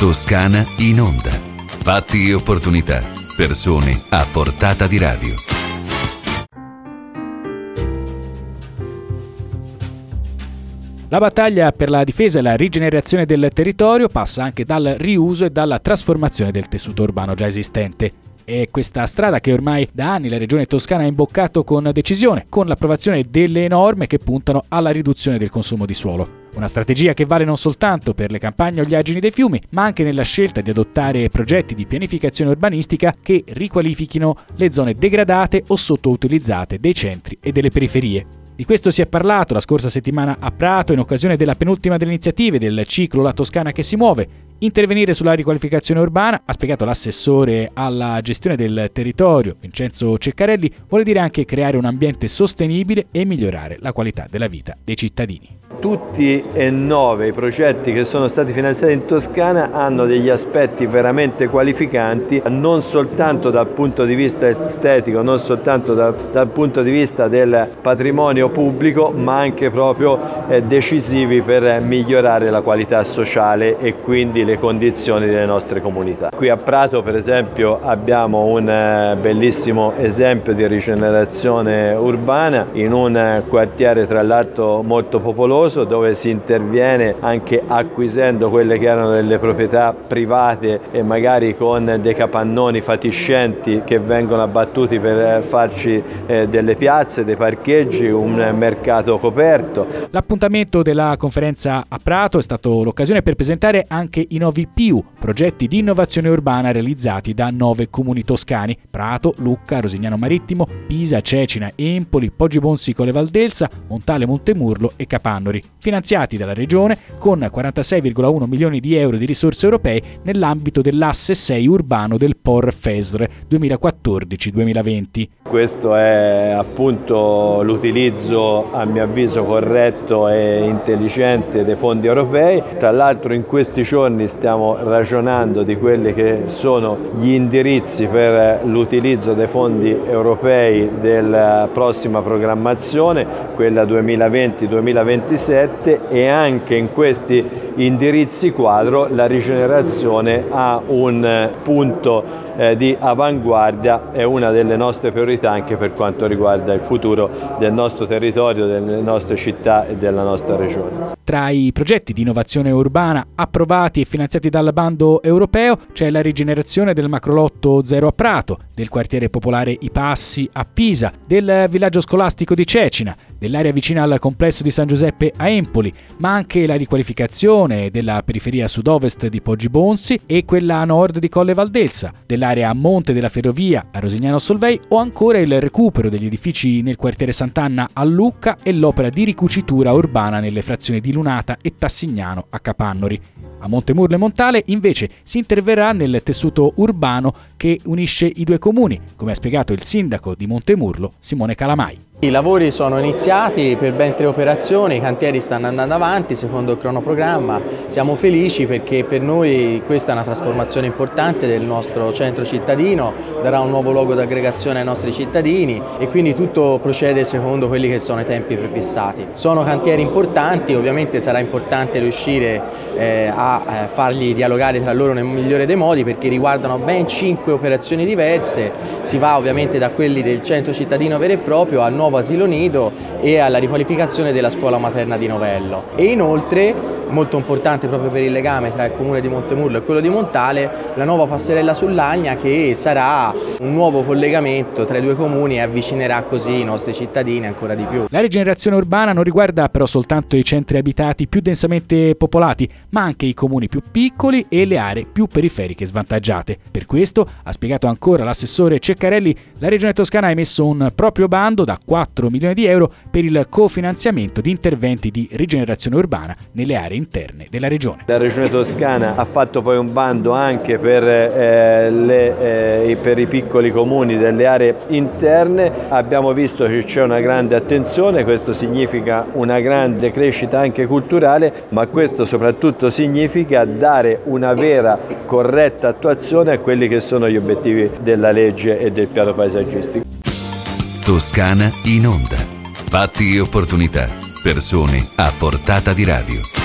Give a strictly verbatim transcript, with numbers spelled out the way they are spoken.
Toscana in onda. Fatti e opportunità. Persone a portata di radio. La battaglia per la difesa e la rigenerazione del territorio passa anche dal riuso e dalla trasformazione del tessuto urbano già esistente. È questa strada che ormai da anni la Regione Toscana ha imboccato con decisione, con l'approvazione delle norme che puntano alla riduzione del consumo di suolo. Una strategia che vale non soltanto per le campagne o gli argini dei fiumi, ma anche nella scelta di adottare progetti di pianificazione urbanistica che riqualifichino le zone degradate o sottoutilizzate dei centri e delle periferie. Di questo si è parlato la scorsa settimana a Prato in occasione della penultima delle iniziative del ciclo La Toscana che si muove. Intervenire sulla riqualificazione urbana, ha spiegato l'assessore alla gestione del territorio Vincenzo Ceccarelli, vuole dire anche creare un ambiente sostenibile e migliorare la qualità della vita dei cittadini. Tutti e nove i progetti che sono stati finanziati in Toscana hanno degli aspetti veramente qualificanti, non soltanto dal punto di vista estetico, non soltanto da, dal punto di vista del patrimonio pubblico, ma anche proprio eh, decisivi per migliorare la qualità sociale e quindi le condizioni delle nostre comunità. Qui a Prato, per esempio, abbiamo un eh, bellissimo esempio di rigenerazione urbana in un eh, quartiere tra l'altro molto popoloso, dove si interviene anche acquisendo quelle che erano delle proprietà private e magari con dei capannoni fatiscenti che vengono abbattuti per farci eh, delle piazze, dei parcheggi, un mercato coperto. L'appuntamento della conferenza a Prato è stato l'occasione per presentare anche i nuovi P U, progetti di innovazione urbana realizzati da nove comuni toscani: Prato, Lucca, Rosignano Marittimo, Pisa, Cecina, Empoli, Poggibonsi Colle Valdelsa, Montale Montemurlo e Capannori, finanziati dalla Regione con quarantasei virgola uno milioni di euro di risorse europee nell'ambito dell'asse sei urbano del P O R F E S R duemilaquattordici duemilaventi. Questo è appunto l'utilizzo, a mio avviso, corretto e intelligente dei fondi europei. Tra l'altro in questi giorni stiamo ragionando di quelli che sono gli indirizzi per l'utilizzo dei fondi europei della prossima programmazione, quella duemilaventi duemilaventisette, e anche in questi indirizzi quadro la rigenerazione ha un punto eh, di avanguardia, è una delle nostre priorità anche per quanto riguarda il futuro del nostro territorio, delle nostre città e della nostra regione. Tra i progetti di innovazione urbana approvati e finanziati dal bando europeo c'è la rigenerazione del macrolotto Zero a Prato, del quartiere popolare I Passi a Pisa, del villaggio scolastico di Cecina, dell'area vicina al complesso di San Giuseppe a Empoli, ma anche la riqualificazione della periferia sud-ovest di Poggibonsi e quella a nord di Colle Valdelsa, dell'area a monte della ferrovia a Rosignano Solvay, o ancora il recupero degli edifici nel quartiere Sant'Anna a Lucca e l'opera di ricucitura urbana nelle frazioni di Lunata e Tassignano a Capannori. A Montemurlo e Montale invece si interverrà nel tessuto urbano che unisce i due comuni, come ha spiegato il sindaco di Montemurlo, Simone Calamai. I lavori sono iniziati per ben tre operazioni, i cantieri stanno andando avanti secondo il cronoprogramma. Siamo felici perché per noi questa è una trasformazione importante del nostro centro cittadino, darà un nuovo luogo d'aggregazione ai nostri cittadini e quindi tutto procede secondo quelli che sono i tempi prefissati. Sono cantieri importanti, ovviamente sarà importante riuscire eh, a eh, farli dialogare tra loro nel migliore dei modi, perché riguardano ben cinque operazioni diverse. Si va ovviamente da quelli del centro cittadino vero e proprio al nuovo asilo nido e alla riqualificazione della scuola materna di Novello. E inoltre, molto importante proprio per il legame tra il comune di Montemurlo e quello di Montale, la nuova passerella sull'Agna, che sarà un nuovo collegamento tra i due comuni e avvicinerà così i nostri cittadini ancora di più. La rigenerazione urbana non riguarda però soltanto i centri abitati più densamente popolati, ma anche i comuni più piccoli e le aree più periferiche svantaggiate. Per questo, ha spiegato ancora l'assessore Ceccarelli, la Regione Toscana ha emesso un proprio bando da quattro milioni di euro per il cofinanziamento di interventi di rigenerazione urbana nelle aree interne della regione. La Regione Toscana ha fatto poi un bando anche per, eh, le, eh, per i piccoli comuni delle aree interne. Abbiamo visto che c'è una grande attenzione, questo significa una grande crescita anche culturale, ma questo soprattutto significa dare una vera, corretta attuazione a quelli che sono gli obiettivi della legge e del piano paesaggistico. Toscana in onda. Fatti e opportunità. Persone a portata di radio.